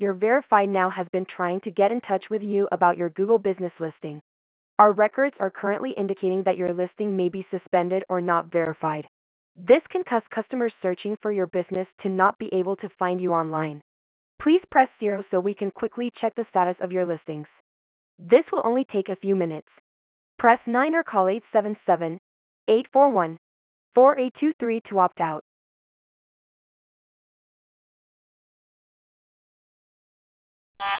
Your verified now has been trying to get in touch with you about your Google business listing. Our records are currently indicating that your listing may be suspended or not verified. This can cause customers searching for your business to not be able to find you online. Please press 0 so we can quickly check the status of your listings. This will only take a few minutes. Press 9 or call 877 841 4823 to opt out.